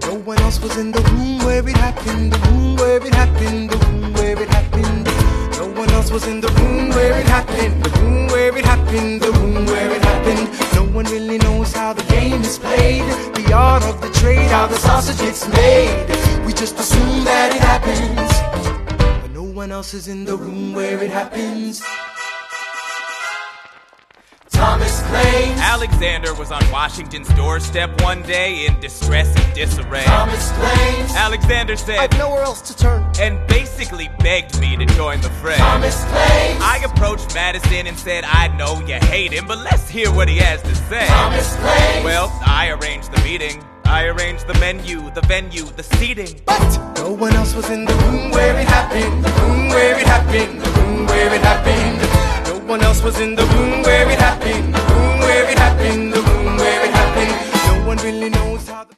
No one else was in the room where it happened, the room where it happened, the room where it happened. No one else was in the room where it happened, the room where it happened, the room where it happened. No one really knows how the game is played, the art of the trade, how the sausage gets made. We just assume that it happens, but no one else is in the room where it happens. Thomas claims Alexander was on Washington's doorstep one day in distress and disarray. Thomas claims Alexander said, I've nowhere else to turn, and basically begged me to join the fray. Thomas claims I approached Madison and said, I know you hate him, but let's hear what he has to say. Thomas claims Well, I arranged the meeting, I arranged the menu, the venue, the seating. But no one else was in the room where it happened, the room where it happened, the room where it happened. No one else was in the room where it happened, the room where it happened, the room where it happened. No one really knows how the